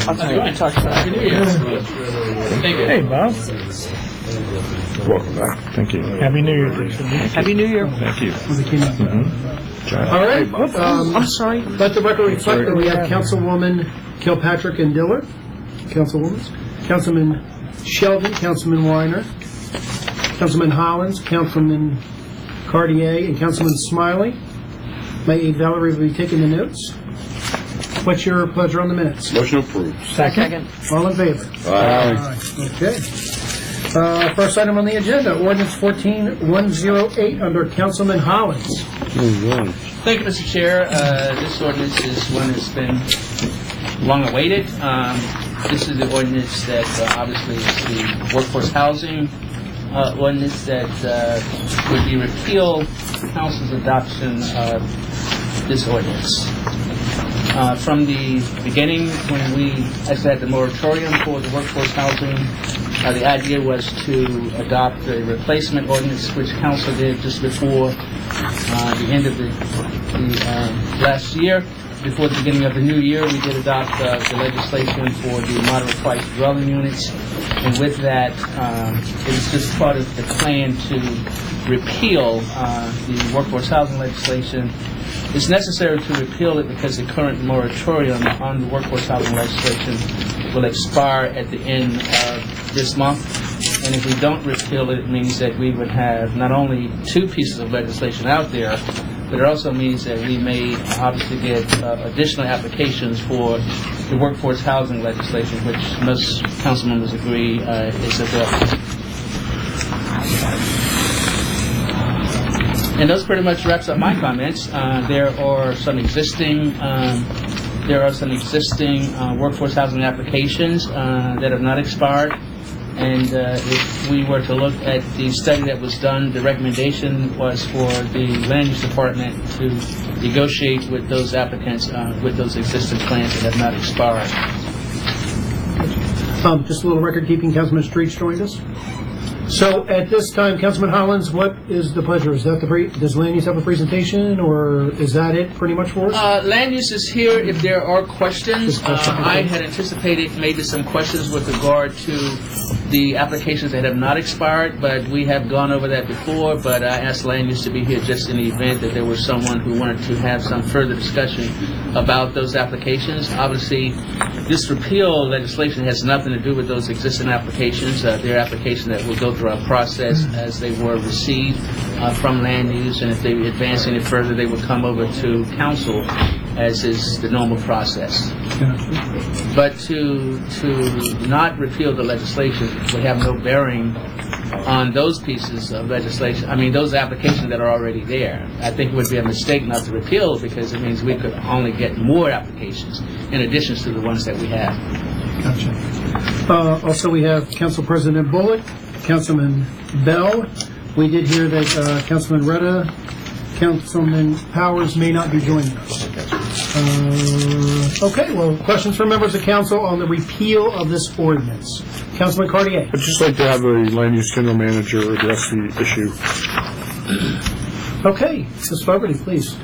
I'll talk to Happy New Year. Thank you. Hey, Bob. Welcome back. Thank you. Happy New Year. Happy New Year. Thank you. All right. I'm sorry. Let the record reflect that we have Councilwoman Kilpatrick and Diller, Councilman Sheldon, Councilman Weiner, Councilman Hollins, Councilman Cartier, and Councilman Smiley. May Valerie be taking the notes. What's your pleasure on the minutes? Motion approved. Second. All in favor? Aye. Okay. First item on the agenda, ordinance 14108 under Councilman Hollins. Thank you, Mr. Chair. This ordinance is one that's been long awaited. This is the ordinance that obviously is the workforce housing ordinance that would be repealed Council's adoption of this ordinance. From the beginning, when we actually had the moratorium for the workforce housing, the idea was to adopt a replacement ordinance, which Council did just before the end of the last year. Before the beginning of the new year, we did adopt the legislation for the moderate-priced dwelling units, and with that, it was just part of the plan to repeal the workforce housing legislation. It's necessary to repeal it because the current moratorium on the workforce housing legislation will expire at the end of this month. And if we don't repeal it, it means that we would have not only two pieces of legislation out there, but it also means that we may obviously get additional applications for the workforce housing legislation, which most council members agree is available. And those pretty much wraps up my comments. There are some existing workforce housing applications that have not expired. And if we were to look at the study that was done, the recommendation was for the Land Use Department to negotiate with those applicants with those existing plans that have not expired. Just a little record keeping. Councilman Streets joined us. So at this time, Councilman Hollins, what is the pleasure? Is that does Land Use have a presentation, or is that it pretty much for us? Land Use is here if there are questions. I had anticipated maybe some questions with regard to the applications that have not expired, but we have gone over that before. But I asked Land Use to be here just in the event that there was someone who wanted to have some further discussion about those applications. Obviously, this repeal legislation has nothing to do with those existing applications. They're applications that will go through our process as they were received from Land Use, and if they advance any further, they would come over to Council, as is the normal process. But to not repeal the legislation would have no bearing on those pieces of legislation. I mean, those applications that are already there. I think it would be a mistake not to repeal, because it means we could only get more applications in addition to the ones that we have. Gotcha. Also, we have Council President Bullock, Councilman Bell. We did hear that Councilman Retta, Councilman Powers may not be joining us. Okay, well, questions from members of council on the repeal of this ordinance. Councilman Cartier. I'd just like to have the land use general manager address the issue. Okay, Ms. Fogarty, please.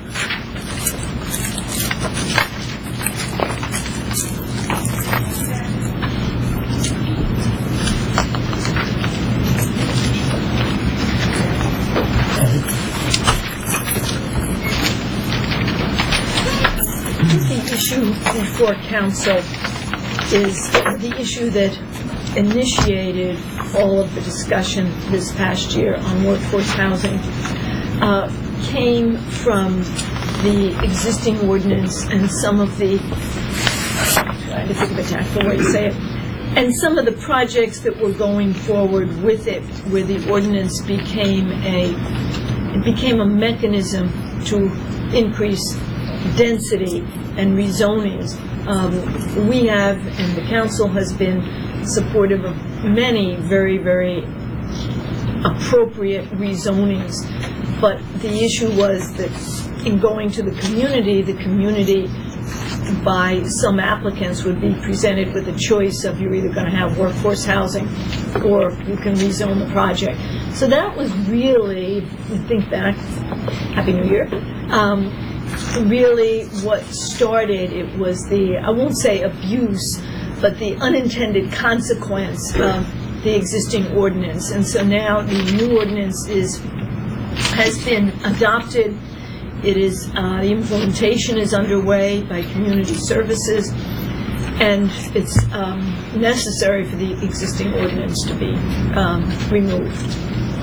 The issue before council is the issue that initiated all of the discussion this past year on workforce housing. Came from the existing ordinance and some of the, I'm trying to think of a tactful way to say it, and some of the projects that were going forward with it, where the ordinance became a mechanism to increase density and rezonings. We have, and the council has been supportive of many very, very appropriate rezonings. But the issue was that in going to the community by some applicants would be presented with a choice of you're either going to have workforce housing or you can rezone the project. So that was really, think back, Happy New Year, really what started. It was the, I won't say abuse but the unintended consequence of the existing ordinance. And so now the new ordinance has been adopted. It is the implementation is underway by Community Services, and it's necessary for the existing ordinance to be removed.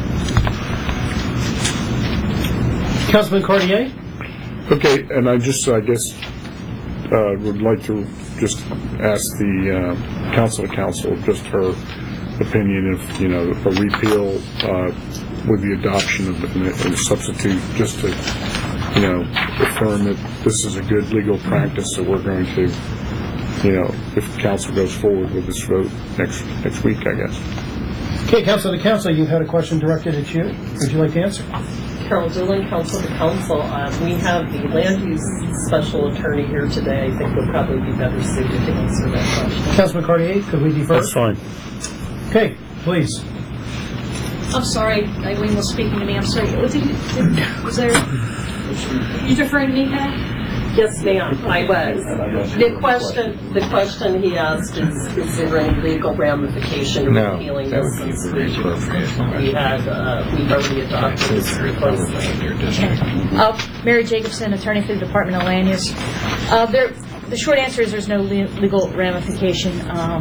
Councilman Cartier? Okay, and I guess, would like to just ask the council just her opinion if, a repeal with the adoption of a substitute, just to, affirm that this is a good legal practice, so we're going to, if council goes forward with this vote next week, I guess. Okay, Council to Council, you had a question directed at you. Would you like to answer? Carol Dillon, Council to Council. We have the land use special attorney here today. I think would probably be better suited to answer that question. Councilman Cartier, could we defer? That's fine. Okay, please. I'm sorry, Eileen was speaking to me. I'm sorry. Was there? You referring to me now? Yes, ma'am, I was. The question he asked is there any legal ramification to repealing this? Since we've already adopted this replacement. Mary Jacobson, attorney for the Department of Land Use. The short answer is there's no legal ramification.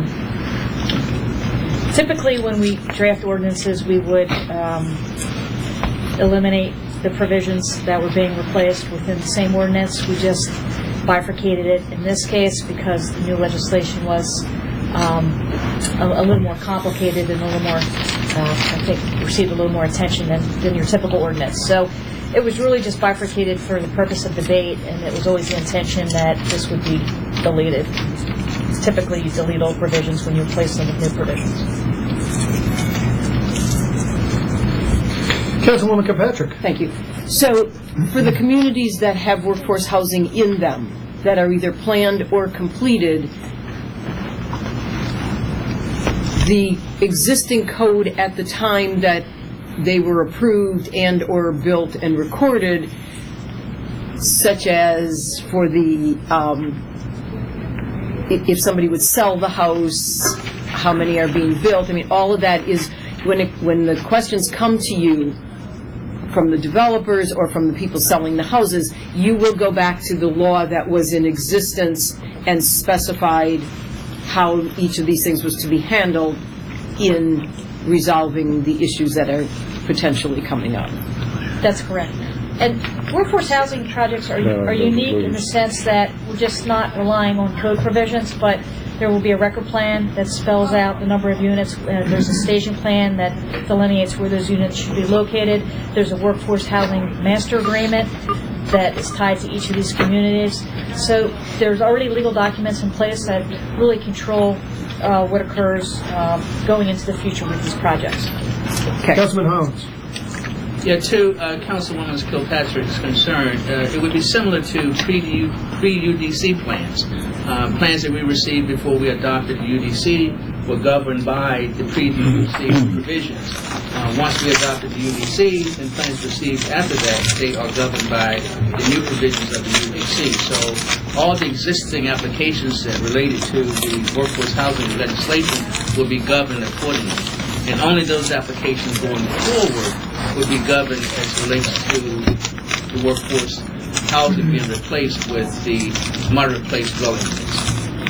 Typically, when we draft ordinances, we would eliminate the provisions that were being replaced within the same ordinance. We just bifurcated it in this case because the new legislation was a little more complicated and a little more, I think, received a little more attention than your typical ordinance. So it was really just bifurcated for the purpose of debate, and it was always the intention that this would be deleted. Typically, you delete old provisions when you replace them with new provisions. Councilwoman Kirkpatrick. Thank you. So, for the communities that have workforce housing in them, that are either planned or completed, the existing code at the time that they were approved and or built and recorded, such as for the, if somebody would sell the house, how many are being built, I mean, all of that is, when the questions come to you from the developers or from the people selling the houses, you will go back to the law that was in existence and specified how each of these things was to be handled in resolving the issues that are potentially coming up. That's correct. And workforce housing projects are unique in the sense that we're just not relying on code provisions, but there will be a record plan that spells out the number of units. There's a staging plan that delineates where those units should be located. There's a workforce housing master agreement that is tied to each of these communities. So there's already legal documents in place that really control what occurs going into the future with these projects. Okay. Councilman Holmes. Yeah, to Councilwoman Kilpatrick's concern, it would be similar to pre-UDC plans. Plans that we received before we adopted the UDC were governed by the pre-UDC provisions. Once we adopted the UDC, and plans received after that, they are governed by the new provisions of the UDC. So all the existing applications that related to the workforce housing legislation will be governed accordingly. And only those applications going forward would be governed as relates to the workforce housing being replaced with the moderate-placed dwelling units.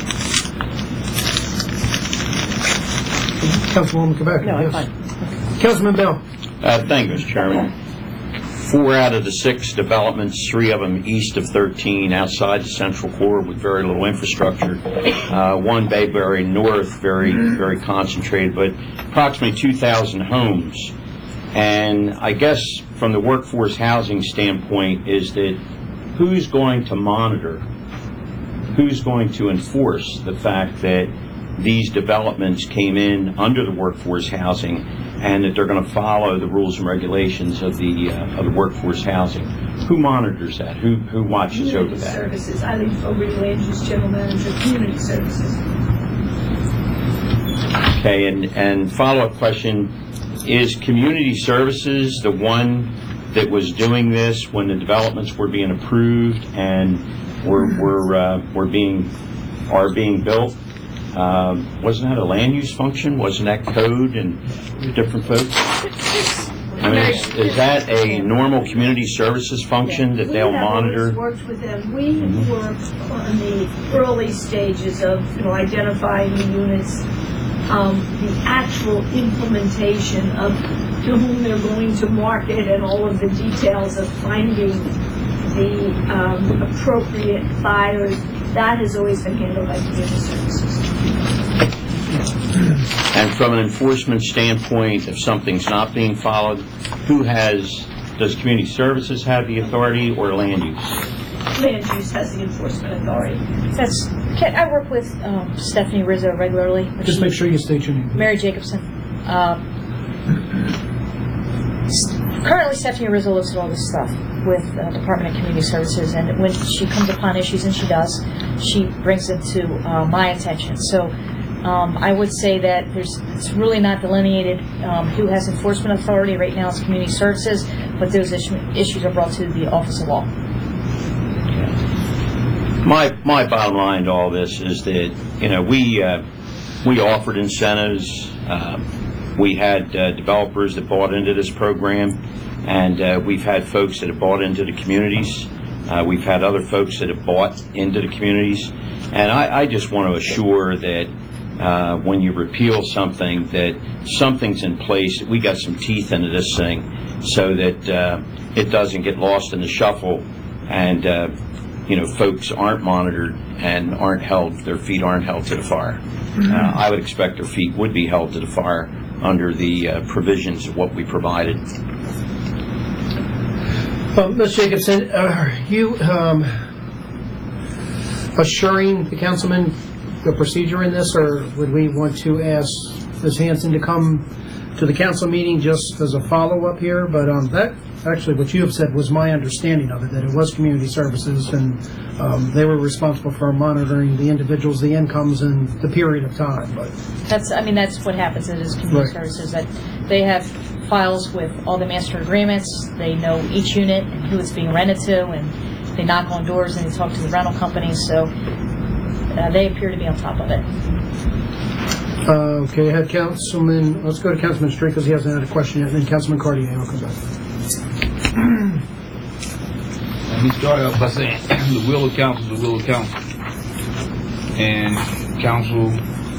Councilwoman Kirkpatrick. No, I'm yes. fine. Councilman Bell. Thank you, Mr. Chairman. 4 out of the 6 developments, 3 of them east of 13, outside the central core with very little infrastructure. 1 Bayberry North, very concentrated, but approximately 2,000 homes. And I guess from the workforce housing standpoint is that who's going to monitor, who's going to enforce the fact that these developments came in under the workforce housing and that they're going to follow the rules and regulations of the workforce housing? Who monitors that? Who watches over that? Services. Eileen Fogarty, Land Use General Manager, Community Services. Okay, and follow-up question, is Community Services the one that was doing this when the developments were being approved and are being built? Wasn't that a land use function? Wasn't that code and different folks? I mean, is that a normal community services function that they'll monitor? We have always worked with them. We worked on the early stages of, identifying the units, the actual implementation of to whom they're going to market and all of the details of finding the appropriate buyers. That has always been handled by community services. And from an enforcement standpoint, if something's not being followed, does community services have the authority or land use? Land use has the enforcement authority. I work with Stephanie Rizzo regularly. Just make sure you state your name. Mary Jacobson. Currently, Stephanie Rizzo looks at all this stuff with Department of Community Services, and when she comes upon issues, and she does, she brings it to my attention. So I would say that it's really not delineated who has enforcement authority. Right now it's Community Services, but those issues are brought to the Office of Law. My bottom line to all this is that, we offered incentives. We had developers that bought into this program, and we've had folks that have bought into the communities. We've had other folks that have bought into the communities. And I just want to assure that when you repeal something, that something's in place, that we got some teeth into this thing so that it doesn't get lost in the shuffle and, folks aren't monitored and their feet aren't held to the fire. I would expect their feet would be held to the fire under the provisions of what we provided. Ms. Jacobson, are you assuring the councilman the procedure in this, or would we want to ask Ms. Hanson to come to the council meeting just as a follow-up here? But that actually, what you have said was my understanding of it, that it was community services, and they were responsible for monitoring the individuals, the incomes, and the period of time. But that's what happens. It is community services that they have files with all the master agreements. They know each unit and who it's being rented to, and they knock on doors and they talk to the rental companies. So they appear to be on top of it. Okay, I had Councilman. Let's go to Councilman Street because he hasn't had a question yet, and then Councilman Cartier. I'll come back. Let me start off by saying the will of council is the will of council. And council,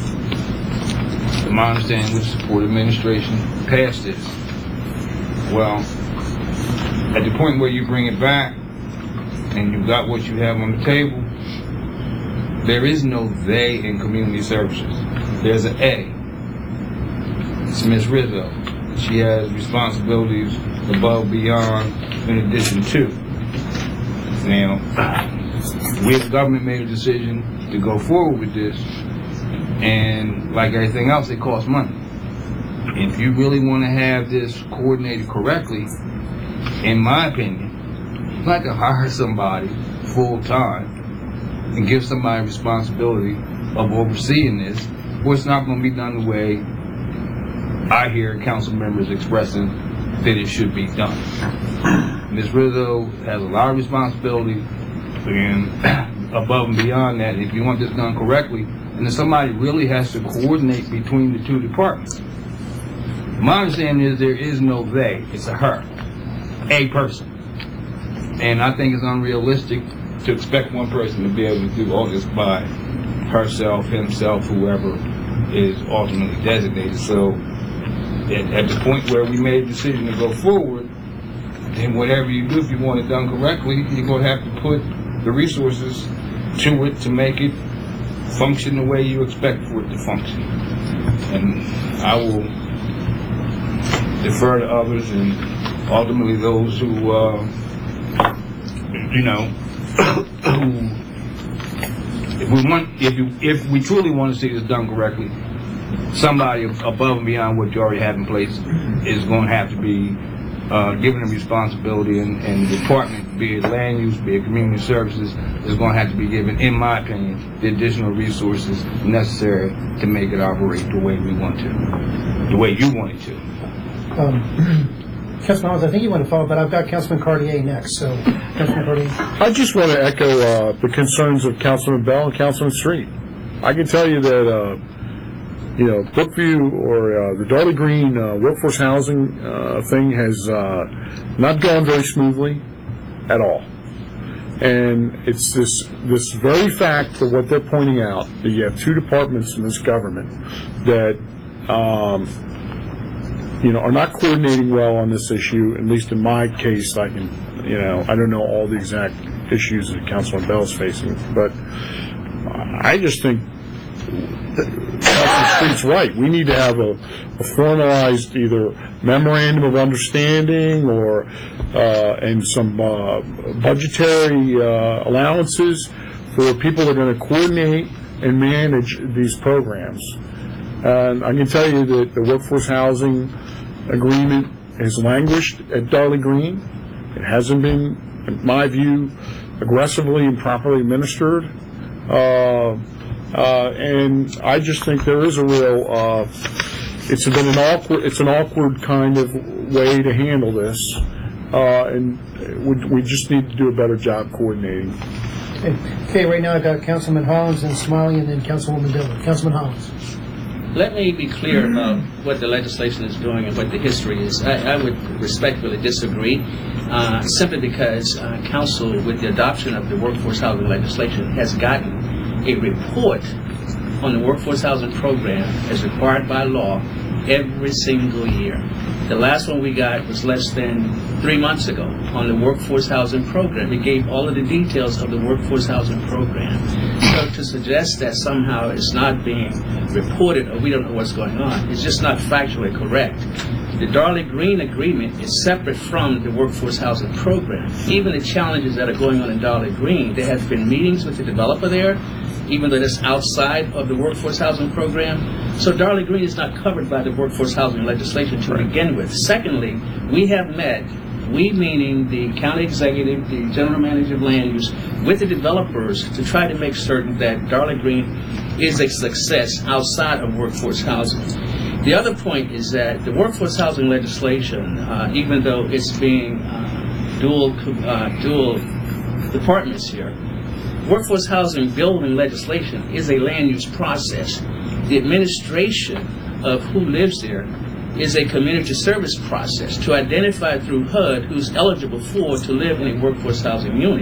to my understanding, would support administration past this. Well, at the point where you bring it back and you've got what you have on the table, there is no they in community services. There's an A. It's Ms. Rizzo. She has responsibilities above, beyond, in addition to. Now, we as government made a decision to go forward with this, and like everything else, it costs money. If you really want to have this coordinated correctly, in my opinion, you'd like to hire somebody full-time and give somebody responsibility of overseeing this, or it's not going to be done the way I hear council members expressing that it should be done. Ms. Rizzo has a lot of responsibility, and above and beyond that, if you want this done correctly, and then somebody really has to coordinate between the two departments. My understanding is there is no they, it's a her, a person. And I think it's unrealistic to expect one person to be able to do all this by herself, himself, whoever is ultimately designated. So at the point where we made a decision to go forward, then whatever you do, if you want it done correctly, you're going to have to put the resources to it to make it function the way you expect for it to function. And I will defer to others and ultimately those who, if we truly want to see this done correctly, somebody above and beyond what you already have in place is going to have to be given a responsibility, and the department, be it land use, be it community services, is going to have to be given, in my opinion, the additional resources necessary to make it operate the way we want to, the way you want it to. Councilman Hollins, I think you want to follow, but I've got Councilman Cartier next. So, Councilman Cartier. I just want to echo the concerns of Councilman Bell and Councilman Street. I can tell you that, Brookview or the Darley Green workforce housing thing has not gone very smoothly at all. And it's this very fact of what they're pointing out, that you have two departments in this government that, are not coordinating well on this issue. At least in my case, I don't know all the exact issues that Councilman Bell is facing, but I just think Councilman Street's right. We need to have a formalized either memorandum of understanding or and some budgetary allowances for people that are going to coordinate and manage these programs. And I can tell you that the workforce housing agreement has languished at Darley Green. It hasn't been, in my view, aggressively and properly administered. And I just think there is a real, it's an awkward kind of way to handle this. And we just need to do a better job coordinating. Okay, right now I've got Councilman Hollins and Smiley and then Councilwoman Dillon. Councilman Hollins. Let me be clear about what the legislation is doing and what the history is. I would respectfully disagree, simply because Council, with the adoption of the workforce housing legislation, has gotten a report on the workforce housing program as required by law every single year. The last one we got was less than 3 months ago on the workforce housing program. It gave all of the details of the workforce housing program. So to suggest that somehow it's not being reported or we don't know what's going on is just not factually correct. The Darley Green agreement is separate from the workforce housing program. Even the challenges that are going on in Darley Green, there have been meetings with the developer there, even though it's outside of the workforce housing program. So Darley Green is not covered by the workforce housing legislation to begin with. Secondly, we have met, we meaning the county executive, the general manager of land use, with the developers to try to make certain that Darley Green is a success outside of workforce housing. The other point is that the workforce housing legislation, even though it's being dual departments here, workforce housing building legislation is a land use process. The administration of who lives there is a community service process to identify through HUD who's eligible to live in a workforce housing unit.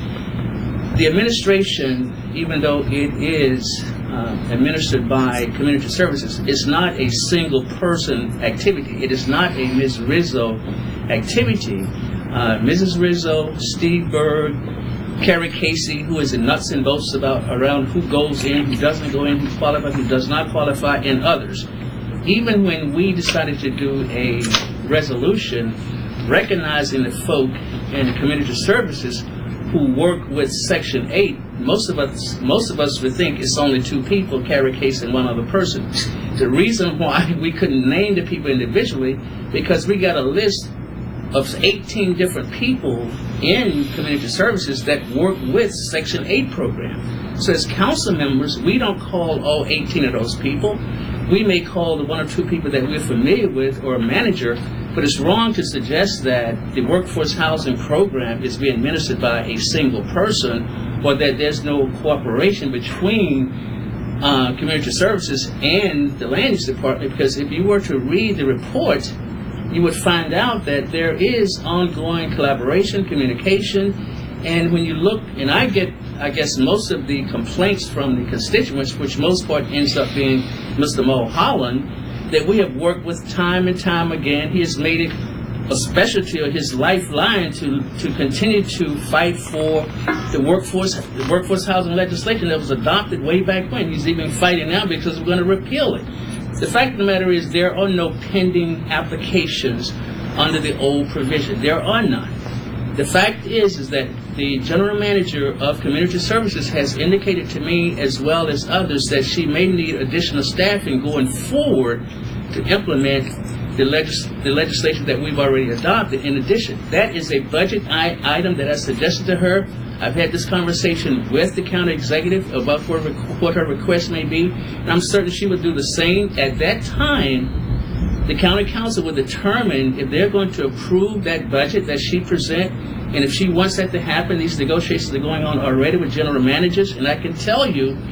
The administration, even though it is administered by community services, is not a single person activity. It is not a Ms. Rizzo activity. Mrs. Rizzo, Steve Berg, Carrie Casey, who is in nuts and bolts around who goes in, who doesn't go in, who qualifies, who does not qualify, and others. Even when we decided to do a resolution recognizing the folk in community services who work with Section 8, most of us would think it's only 2 people, Carrie Casey and one other person. The reason why we couldn't name the people individually, because we got a list of 18 different people in community services that work with Section 8 program. So as council members, we don't call all 18 of those people. We may call the 1 or 2 people that we're familiar with or a manager, but it's wrong to suggest that the workforce housing program is being administered by a single person or that there's no cooperation between community services and the land use department, because if you were to read the report, you would find out that there is ongoing collaboration, communication, and when you look, and I get, I guess, most of the complaints from the constituents, which most part ends up being Mr. Mulholland, that we have worked with time and time again. He has made it a specialty of his lifeline to continue to fight for the workforce housing legislation that was adopted way back when. He's even fighting now because we're going to repeal it. The fact of the matter is there are no pending applications under the old provision. There are none. The fact is that the general manager of community services has indicated to me, as well as others, that she may need additional staffing going forward to implement the legislation that we've already adopted. In addition, that is a budget item that I suggested to her. I've had this conversation with the county executive about what her request may be, and I'm certain she would do the same. At that time, the county council will determine if they're going to approve that budget that she present, and if she wants that to happen. These negotiations are going on already with general managers, and I can tell you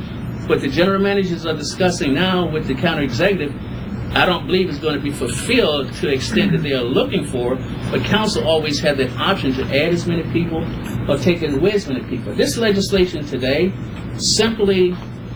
what the general managers are discussing now with the county executive, I don't believe is going to be fulfilled to the extent that they are looking for, but council always had the option to add as many people or take away as many people. This legislation today simply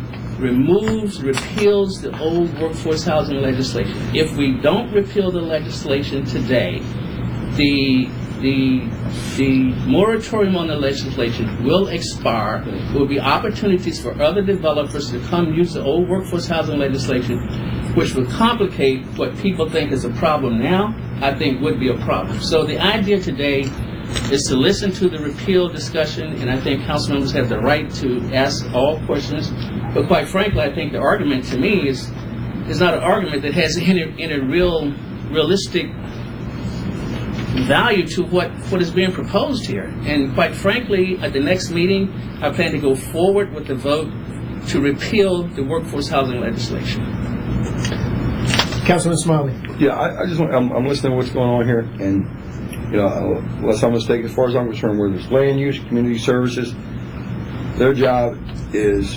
repeals the old workforce housing legislation. If we don't repeal the legislation today, the moratorium on the legislation will expire. There will be opportunities for other developers to come use the old workforce housing legislation, which would complicate what people think is a problem now, I think would be a problem. So the idea today is to listen to the repeal discussion, and I think council members have the right to ask all questions. But quite frankly, I think the argument to me is not an argument that has any realistic value to what is being proposed here. And quite frankly, at the next meeting, I plan to go forward with the vote to repeal the workforce housing legislation. Councilman Smiley. Yeah, I'm listening to what's going on here, and unless I'm mistaken, as far as I'm concerned, where there's land use, community services, their job is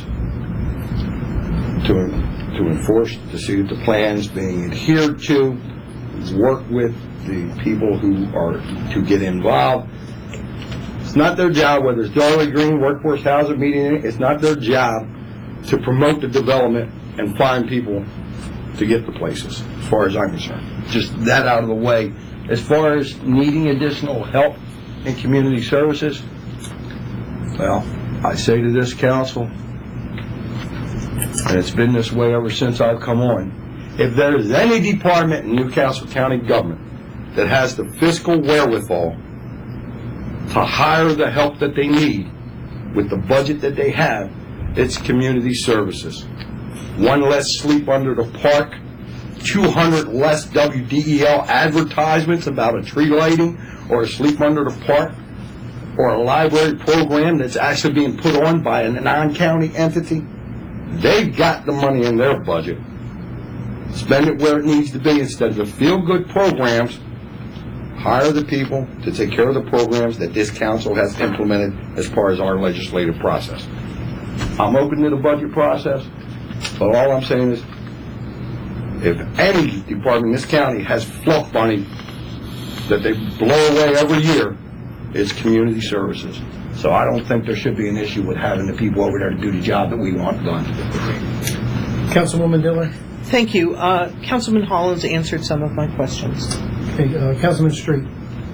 to enforce, to see that the plan's being adhered to, work with the people who are to get involved. It's not their job, whether it's Darley Green, workforce housing, meeting, it's not their job to promote the development and find people to get the places, as far as I'm concerned. Just that out of the way. As far as needing additional help in community services, well, I say to this council, and it's been this way ever since I've come on, if there is any department in Newcastle County government that has the fiscal wherewithal to hire the help that they need with the budget that they have, it's community services. One less sleep under the park, 200 less WDEL advertisements about a tree lighting or a sleep under the park or a library program that's actually being put on by a non-county entity. They've got the money in their budget. Spend it where it needs to be instead of the feel-good programs. Hire the people to take care of the programs that this council has implemented as far as our legislative process. I'm open to the budget process, but all I'm saying is if any department in this county has fluff money that they blow away every year, it's community services. So I don't think there should be an issue with having the people over there to do the job that we want done. Councilwoman Diller. Thank you. Councilman Hollins answered some of my questions. Okay, Councilman Street.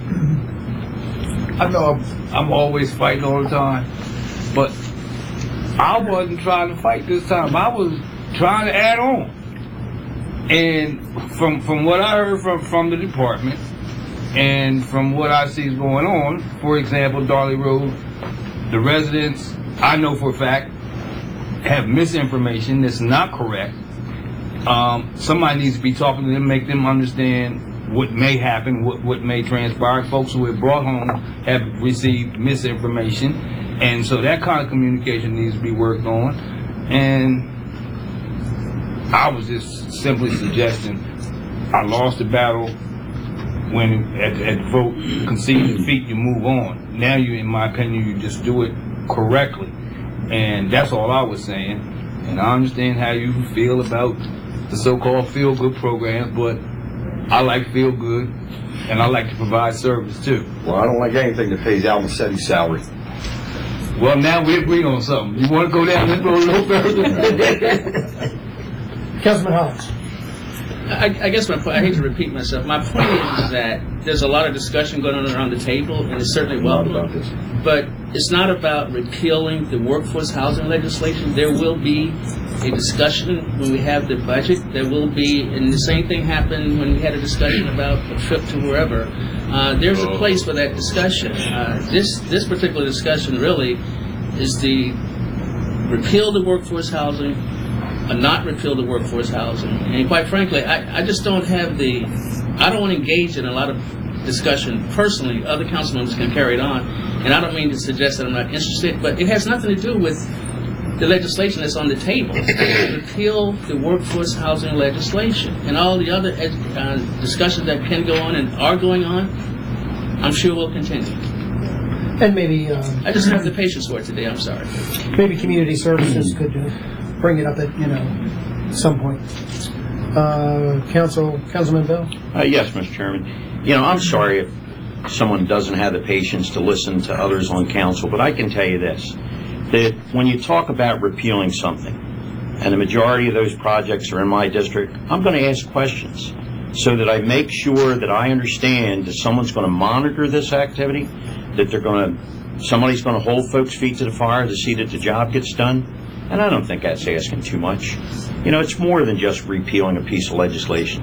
I know I'm always fighting all the time, but I wasn't trying to fight this time. I was trying to add on. And from what I heard from the department and from what I see is going on, for example, Darley Road, the residents, I know for a fact, have misinformation that's not correct. Somebody needs to be talking to them, make them understand what may happen, what may transpire. Folks who have brought home have received misinformation, and so that kind of communication needs to be worked on. And I was just simply suggesting, I lost the battle when at the vote, concede defeat, you move on. Now you, in my opinion, you just do it correctly. And that's all I was saying. And I understand how you feel about the so-called feel-good programs, but I like feel-good, and I like to provide service, too. Well, I don't like anything that pays Al Massetti's salary. Well, now we agree on something. You want to go down and go a little further? Councilman Hollins. I guess I hate to repeat myself. My point is that there's a lot of discussion going on around the table, and it's certainly welcome. But it's not about repealing the workforce housing legislation. There will be a discussion when we have the budget. There will be, and the same thing happened when we had a discussion about a trip to wherever. There's a place for that discussion. This particular discussion really is the repeal the workforce housing, not repeal the workforce housing. And quite frankly, I just don't have I don't want to engage in a lot of discussion personally. Other council members can carry it on. And I don't mean to suggest that I'm not interested, but it has nothing to do with the legislation that's on the table. Repeal the workforce housing legislation. And all the other discussions that can go on and are going on, I'm sure will continue. And maybe... I just don't have the patience for it today, I'm sorry. Maybe community services could bring it up at, some point. Councilman Bell? Yes, Mr. Chairman. I'm sorry if someone doesn't have the patience to listen to others on council, but I can tell you this, that when you talk about repealing something, and the majority of those projects are in my district, I'm going to ask questions so that I make sure that I understand that someone's going to monitor this activity, that somebody's going to hold folks' feet to the fire to see that the job gets done. And I don't think that's asking too much. It's more than just repealing a piece of legislation.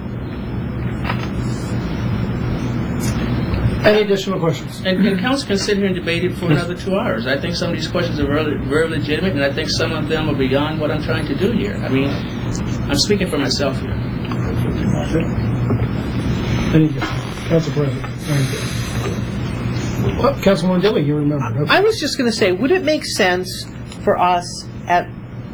Any additional questions? And council can sit here and debate it for another 2 hours. I think some of these questions are very, very legitimate, and I think some of them are beyond what I'm trying to do here. I mean, I'm speaking for myself here. Any Council President? Councilwoman Dilley, you remember? I was just going to say, would it make sense for us at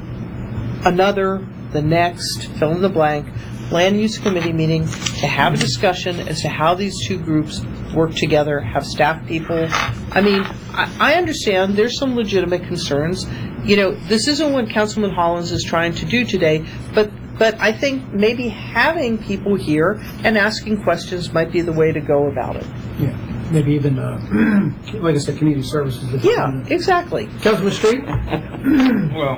the next, fill in the blank, Land Use Committee meeting to have a discussion as to how these two groups work together, have staff people? I mean, I understand there's some legitimate concerns. This isn't what Councilman Hollins is trying to do today, but I think maybe having people here and asking questions might be the way to go about it. Yeah. Maybe even, like I said, community services. Yeah, exactly. Councilman Street? Well,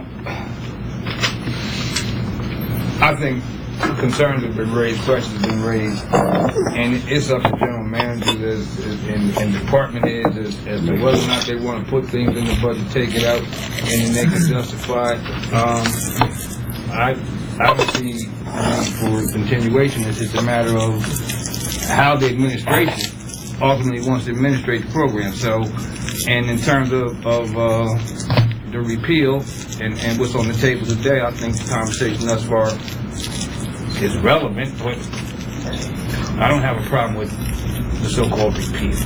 I think concerns have been raised, questions have been raised, and it's up to general managers and department heads as to whether or not they want to put things in the budget, take it out, and then they can justify. I don't see for continuation. It's just a matter of how the administration ultimately wants to administrate the program. So, and in terms of the repeal and what's on the table today, I think the conversation thus far is relevant, but I don't have a problem with the so-called repeal.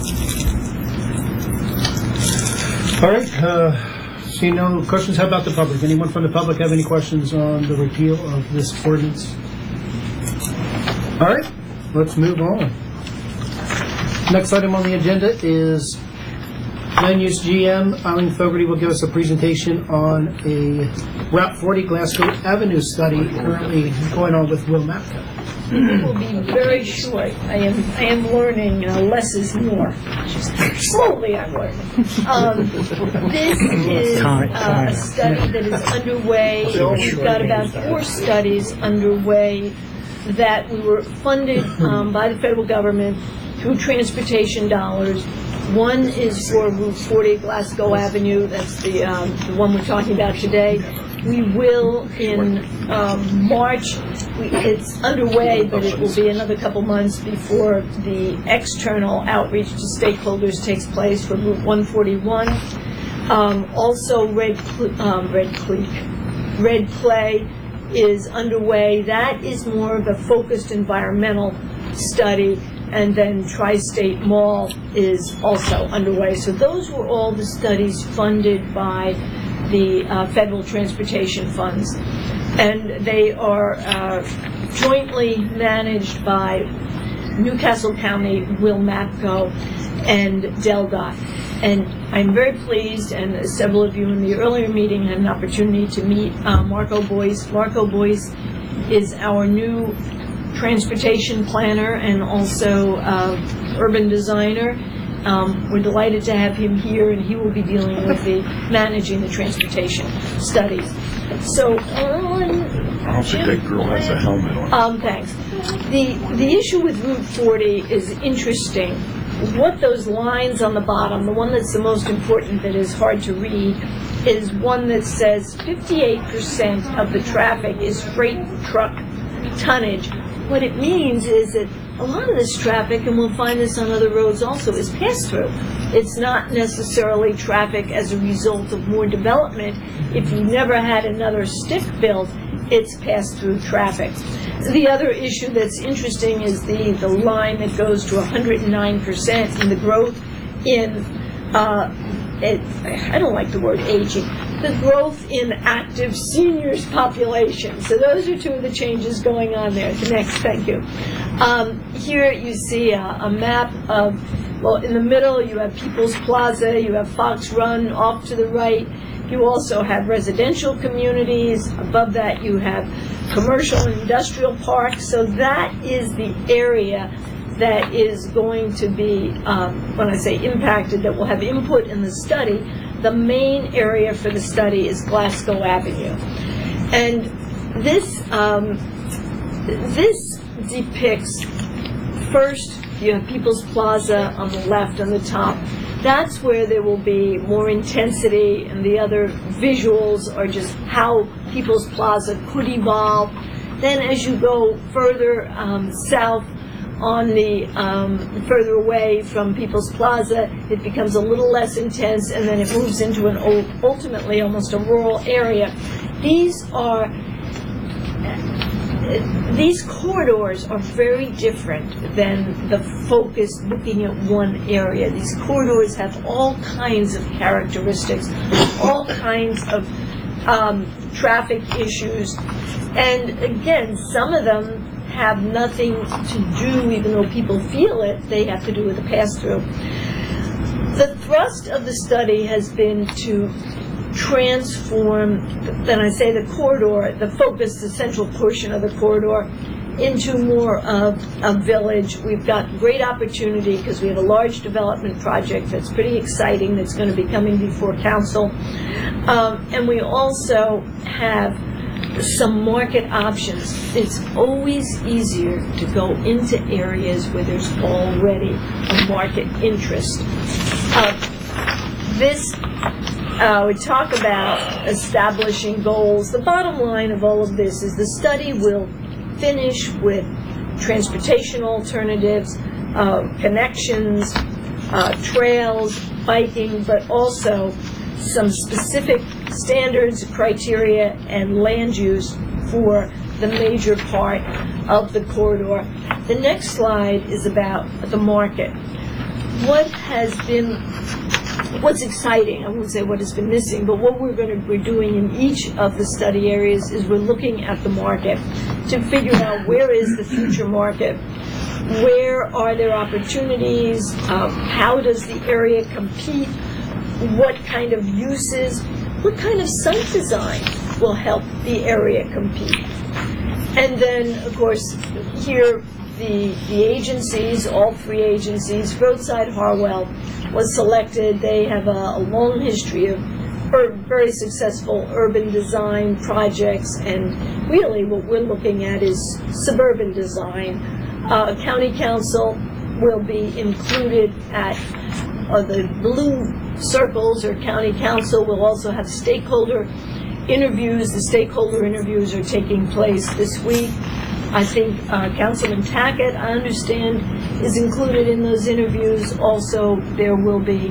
All right. Seeing no questions, how about the public? Anyone from the public have any questions on the repeal of this ordinance? All right. Let's move on. Next item on the agenda is Land Use GM Eileen Fogarty will give us a presentation on a Route 40 Glasgow Avenue study currently going on with Will Mapco. It will be very short. I am learning less is more. Slowly I'm learning. This is a study that is underway. We've got about 4 studies underway that we were funded by the federal government through transportation dollars. One is for Route 40 Glasgow Avenue. That's the one we're talking about today. We will in March. It's underway, but it will be another couple months before the external outreach to stakeholders takes place for Route 141. Also, Red Clay is underway. That is more of a focused environmental study. And then Tri-State Mall is also underway. So those were all the studies funded by the federal transportation funds. And they are jointly managed by Newcastle County, Will Mapco, and DelDOT. And I'm very pleased, and several of you in the earlier meeting had an opportunity to meet Marco Boyce. Marco Boyce is our new transportation planner and also urban designer. We're delighted to have him here, and he will be dealing with managing the transportation studies. So I don't think that girl has a helmet on. Thanks. The issue with Route 40 is interesting. What those lines on the bottom, the one that's the most important that is hard to read, is one that says 58% of the traffic is freight truck tonnage. What it means is that a lot of this traffic, and we'll find this on other roads also, is pass-through. It's not necessarily traffic as a result of more development. If you never had another stick built, it's pass-through traffic. The other issue that's interesting is the line that goes to 109% in the growth in, I don't like the word aging, the growth in active seniors population. So those are 2 of the changes going on there. The next, thank you. Here you see a map of Well, in the middle, you have People's Plaza, you have Fox Run off to the right. You also have residential communities. Above that, you have commercial and industrial parks. So that is the area that is going to be, when I say impacted, that will have input in the study. The main area for the study is Glasgow Avenue. And this depicts, first, you have People's Plaza on the left, on the top. That's where there will be more intensity, and the other visuals are just how People's Plaza could evolve. Then as you go further south, on the further away from People's Plaza, it becomes a little less intense, and then it moves into an ultimately almost a rural area. These corridors are very different than the focus looking at one area. These corridors have all kinds of characteristics, all kinds of traffic issues, and again, some of them have nothing to do, even though people feel it, they have to do with the pass-through. The thrust of the study has been to transform, then I say the corridor, the focus, the central portion of the corridor, into more of a village. We've got great opportunity because we have a large development project that's pretty exciting that's going to be coming before council. And we also have some market options. It's always easier to go into areas where there's already a market interest. We talk about establishing goals. The bottom line of all of this is the study will finish with transportation alternatives, connections, trails, biking, but also some specific standards, criteria, and land use for the major part of the corridor. The next slide is about the market. What's exciting, I won't say what has been missing, but what we're doing in each of the study areas is we're looking at the market to figure out where is the future market, where are there opportunities, how does the area compete, what kind of uses, what kind of site design will help the area compete. And then, of course, here the agencies, all three agencies, Roadside Harwell was selected. They have a long history of very successful urban design projects, and really what we're looking at is suburban design. County Council will be included at the blue circles, or County Council will also have stakeholder interviews. The stakeholder interviews are taking place this week. I think Councilman Tackett, I understand, is included in those interviews. Also, there will be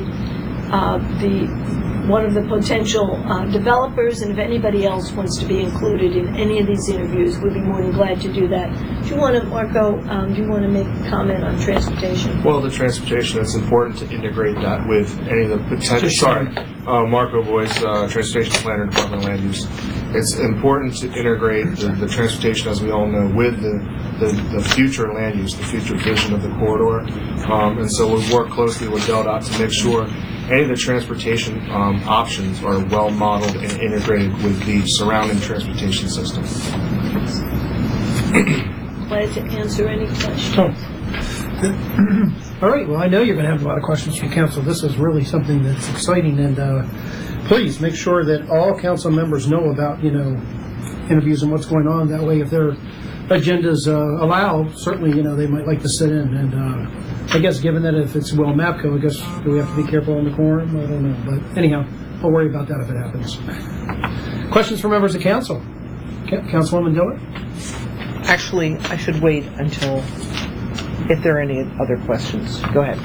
one of the potential developers, and if anybody else wants to be included in any of these interviews, we'd be more than glad to do that. Do you want to, Marco, do you want to make a comment on transportation? Well, the transportation, it's important to integrate that with any of the potential, Marco Boyce, Transportation Planner, Department of Land Use. It's important to integrate the transportation, as we all know, with the future land use, the future vision of the corridor. And so we'll work closely with DelDOT to make sure any of the transportation options are well modeled and integrated with the surrounding transportation system. Glad to answer any questions. All right, well, I know you're going to have a lot of questions from council. This is really something that's exciting, and please make sure that all council members know about, interviews and what's going on. That way, if their agendas allow, certainly, they might like to sit in. And I guess given that if it's Will Mapco, I guess, do we have to be careful on the quorum? I don't know. But anyhow, I'll worry about that if it happens. Questions from members of council? Councilwoman Dillard? Actually, I should wait until, if there are any other questions. Go ahead.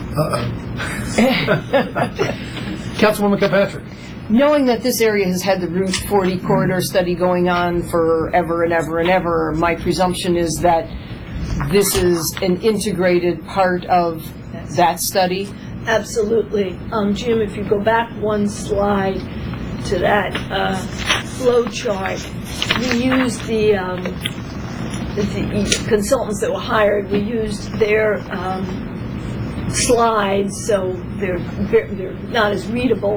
Councilwoman Kilpatrick. Knowing that this area has had the Route 40 corridor study going on forever and ever and ever, my presumption is that this is an integrated part of that study? Absolutely. Jim, if you go back one slide to that flow chart, we used the consultants that were hired, we used their slides, so they're not as readable.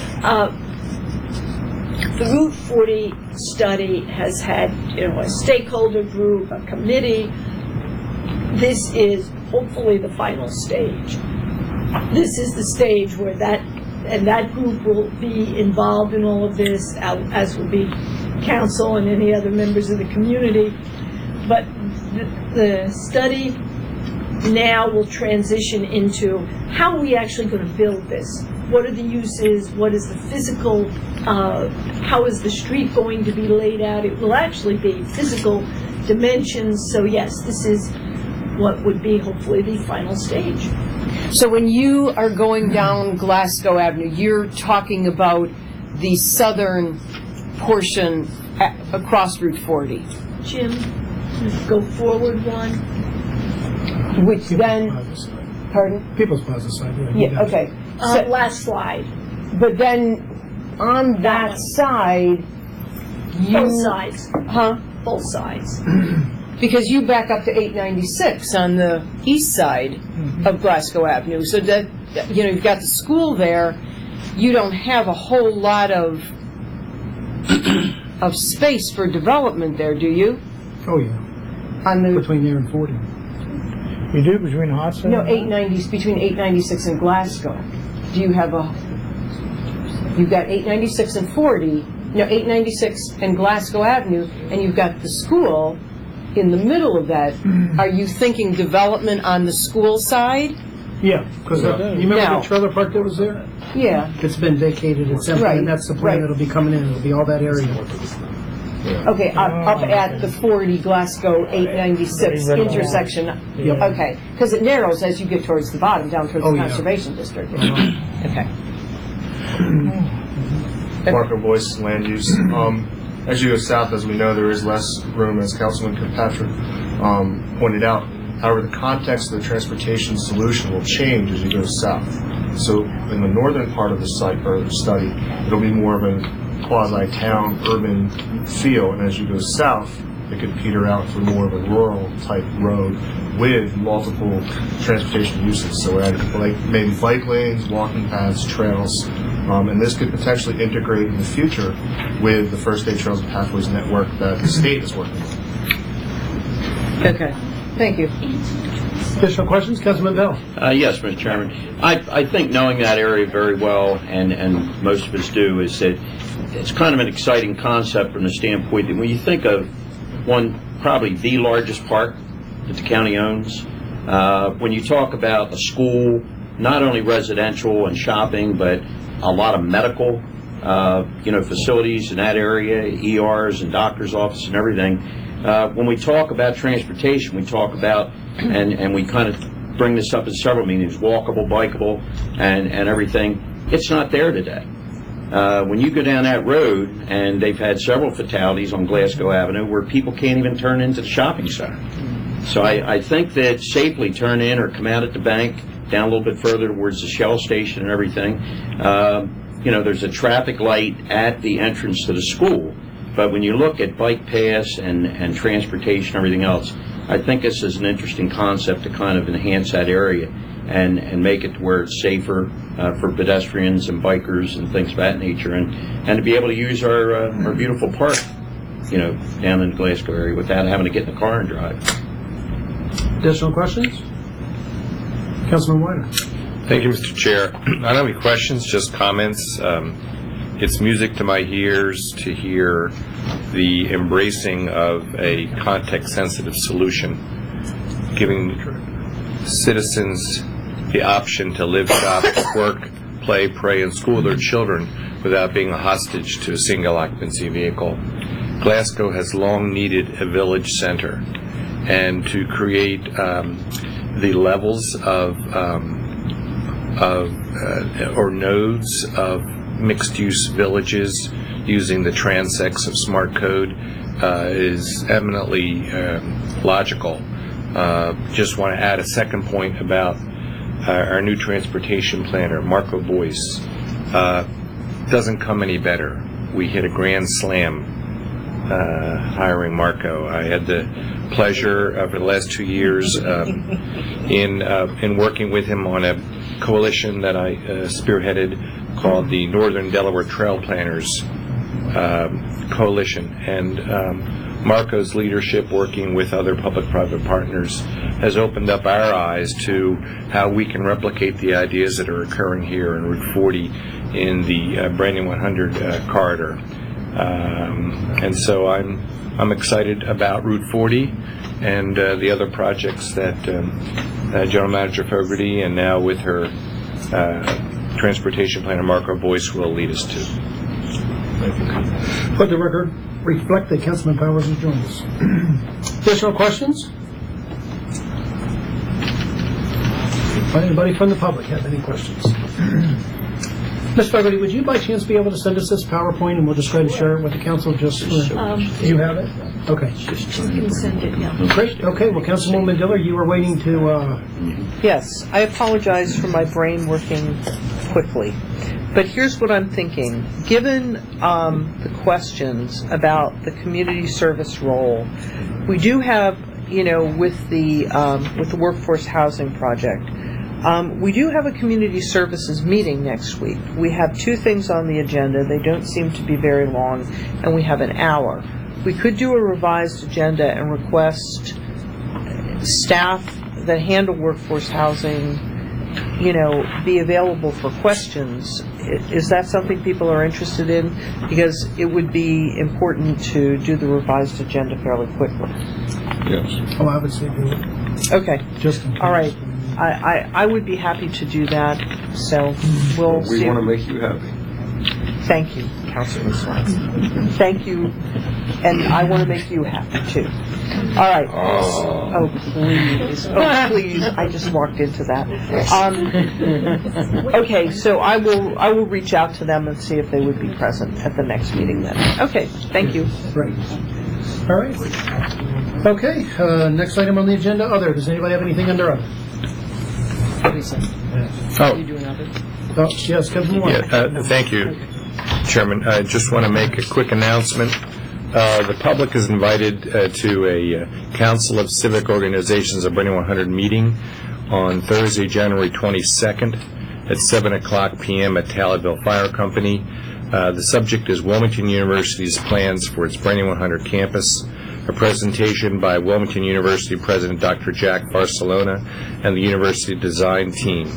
The Route 40 study has had, a stakeholder group, a committee. This is hopefully the final stage. This is the stage where that group will be involved in all of this, as will be council and any other members of the community. But the study now will transition into how are we actually going to build this? What are the uses? What is the physical? How is the street going to be laid out? It will actually be physical dimensions. So yes, this is what would be hopefully the final stage. So when you are going down Glasgow Avenue, you're talking about the southern portion across Route 40. Jim, go forward one. Which then, pardon? People's Plaza side, Yeah, okay. So, last slide. But then on that side, Both sides. Huh? Both sides. Because you back up to 896 on the east side of Glasgow Avenue. So that, you've got the school there. You don't have a whole lot of space for development there, do you? Oh, yeah. Between there and 40. You do between Hudson? No, 890, between 896 and Glasgow. Do you have you've got 896 and 40, 896 and Glasgow Avenue, and you've got the school in the middle of that. Are you thinking development on the school side? Yeah, because you remember the trailer park that was there? Yeah. It's been vacated, it's empty, and that's the plan that'll be coming in. It'll be all that area. Okay, up at the 40 Glasgow 896 intersection. Yep. Okay, because it narrows as you get towards the bottom, down towards the conservation district. Okay. Marco Boyce, land use. As you go south, as we know, there is less room, as Councilman Kirkpatrick pointed out. However, the context of the transportation solution will change as you go south. So in the northern part of the site or the study, it'll be more of a quasi-town, urban feel, and as you go south, it could peter out for more of a rural type road with multiple transportation uses. So add maybe bike lanes, walking paths, trails, and this could potentially integrate in the future with the First Aid Trails and Pathways network that the state is working on. Okay, thank you. Additional questions? Councilman Bell. Yes, Mr. Chairman. I think knowing that area very well, and most of us do, is that it's kind of an exciting concept from the standpoint that when you think of probably the largest park that the county owns, when you talk about a school, not only residential and shopping, but a lot of medical, facilities in that area, ERs and doctor's office and everything. When we talk about transportation, we talk about, and we kind of bring this up in several meetings, walkable, bikeable, and everything. It's not there today. When you go down that road, and they've had several fatalities on Glasgow Avenue where people can't even turn into the shopping center. So I think that safely turn in or come out at the bank, down a little bit further towards the Shell station and everything. There's a traffic light at the entrance to the school. But when you look at bike paths and transportation and everything else, I think this is an interesting concept to kind of enhance that area and make it to where it's safer for pedestrians and bikers and things of that nature, and to be able to use our beautiful park, down in the Glasgow area without having to get in the car and drive. Additional questions? Councilman Weiner. Thank you, Mr. Chair. I don't have any questions, just comments. It's music to my ears to hear the embracing of a context-sensitive solution, giving citizens the option to live, shop, work, play, pray, and school their children without being a hostage to a single occupancy vehicle. Glasgow has long needed a village center, and to create the levels or nodes of mixed-use villages using the transects of smart code is eminently logical. Just want to add a second point about our new transportation planner, Marco Boyce. Doesn't come any better. We hit a grand slam hiring Marco. I had the pleasure over the last 2 years in working with him on a coalition that I spearheaded called the Northern Delaware Trail Planners Coalition. And Marco's leadership, working with other public-private partners, has opened up our eyes to how we can replicate the ideas that are occurring here in Route 40 in the Brandon 100 corridor. And so I'm excited about Route 40 and the other projects that General Manager Fogarty and now with her transportation planner Marco Boyce will lead us to. Let the record reflect that Councilman Powers has joined us. Additional questions? Anybody from the public have any questions? Ms. Fogarty, would you by chance be able to send us this PowerPoint and we'll just go ahead and share it with the council? Just do you have it? Okay. You can send it, yeah. Great. Okay. Well, Councilwoman Diller, you were waiting to. Yes, I apologize for my brain working quickly. But here's what I'm thinking. Given the questions about the community service role, we do have, with the workforce housing project, we do have a community services meeting next week. We have 2 things on the agenda. They don't seem to be very long, and we have an hour. We could do a revised agenda and request staff that handle workforce housing, be available for questions. Is that something people are interested in? Because it would be important to do the revised agenda fairly quickly. Yes. Oh, I would say do it. Okay. Just in case. All right. I would be happy to do that. So we'll see. We want to make you happy. Thank you, Councilman Swanson. Thank you. And I want to make you happy, too. All right. Oh, please. Oh, please. I just walked into that. Okay, so I will reach out to them and see if they would be present at the next meeting then. Okay, thank you. Right. All right. Okay, next item on the agenda, other. Does anybody have anything under other? Oh, yes, Councilman Moore. Thank you, Chairman. I just want to make a quick announcement. The public is invited to a Council of Civic Organizations of Brandon 100 meeting on Thursday, January 22nd at 7:00 p.m. at Tallahassee Fire Company. The subject is Wilmington University's plans for its Brandon 100 campus. A presentation by Wilmington University President Dr. Jack Barcelona and the University Design Team.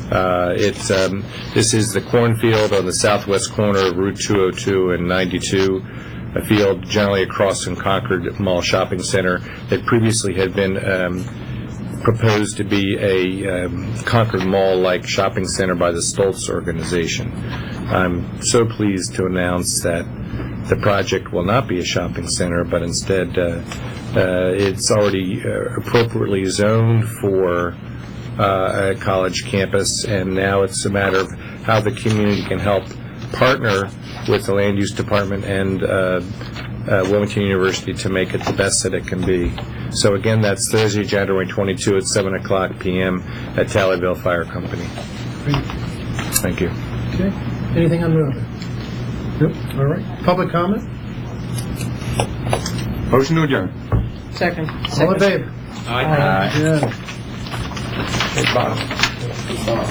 This is the cornfield on the southwest corner of Route 202 and 92, a field generally across from Concord Mall Shopping Center that previously had been proposed to be a Concord Mall-like shopping center by the Stoltz organization. I'm so pleased to announce that the project will not be a shopping center, but instead it's already appropriately zoned for a college campus, and now it's a matter of how the community can help partner with the Land Use Department and Wilmington University to make it the best that it can be. So again, that's Thursday, January 22 at 7:00 p.m. at Tallahassee Fire Company. Thank you. Okay. Anything on the other? Nope. All right. Public comment? Motion to adjourn. Second. All in favor? Aye. Good. Hey, Bob.